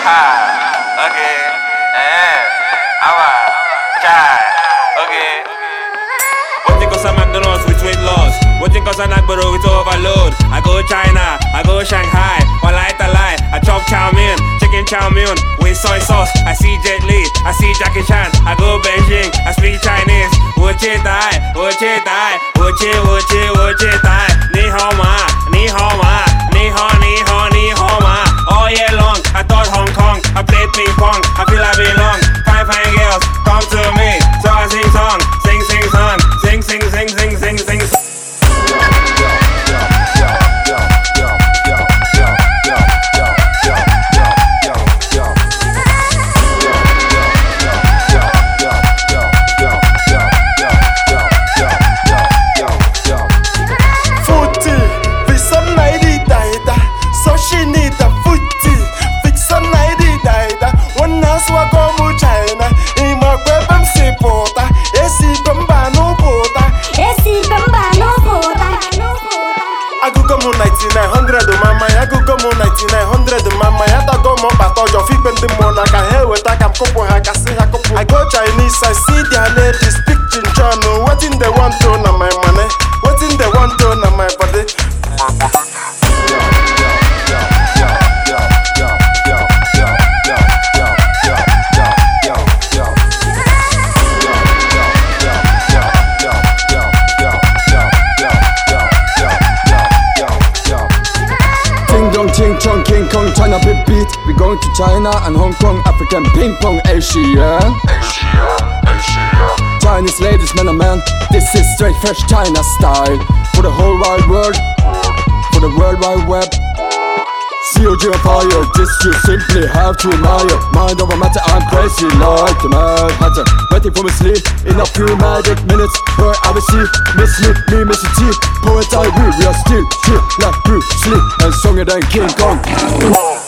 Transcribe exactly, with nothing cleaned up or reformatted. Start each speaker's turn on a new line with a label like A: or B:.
A: Ha, okay, eh, awa, chai, okay. What you cause a McDonald's with weight loss? What you cause a Nagboro with overload? I go China, I go Shanghai, one light a lie. I chop chow mein, chicken chow mein with soy sauce. I see Jet Li, I see Jackie Chan. I go Beijing, I speak Chinese. Woche tai, woche tai, woche woche woche tai. Ni hao ma, ni hao ma, ni hao ni hao ni hao ma. All year long, I thought Hong Kong. I played ping pong, I feel I belong. Fine fine girls, come to me, so I sing song, sing sing song, sing sing sing sing sing sing.
B: ninety-nine hundred mama ya gugo mo ninety-nine hundred mama ya tago mo bato your feet bend mo na ka he weta kam kopo ha ka se ha kopo. I go Chinese, I see their ladies speak Chinchon. Wetin they want to na my money, wetin they want to na my body.
C: King Kong, King Kong, China big beat. We going to China and Hong Kong, African ping pong, Asia.
D: Asia, Asia.
C: Chinese ladies, man oh man, this is straight fresh China style. For the whole wide world, for the world wide web. C O G on fire, this you simply have to admire. Mind over matter, I'm crazy like the Mad Hatter. Waiting for me sleep in a few magic minutes. Where I will see, miss me, me, Mister T. Poet I will, we are still true like Bruce Lee and stronger than King Kong.